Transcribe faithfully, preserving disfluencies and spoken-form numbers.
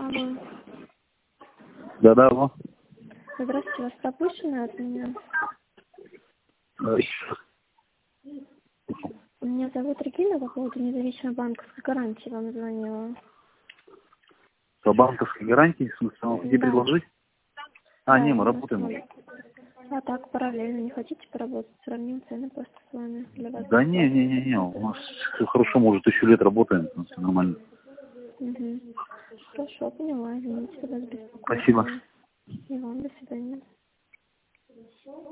Алло. Да-да, алло. Здравствуйте, вас пропущено от меня? Э, еще раз. Меня зовут Регина, по поводу независимой банковской гарантии вам звонила. По банковской гарантии, в смысле, вам где Да. предложить? А, Да, не, мы я работаем вас уже. А так, параллельно, не хотите поработать? Сравним цены просто с вами. Для вас Да не, не, не, не, у нас все хорошо, мы уже тысячу лет работаем, у нас всё нормально. Угу. Хорошо, поняла. Извините, тогда за беспокойство. Спасибо. И вам до свидания.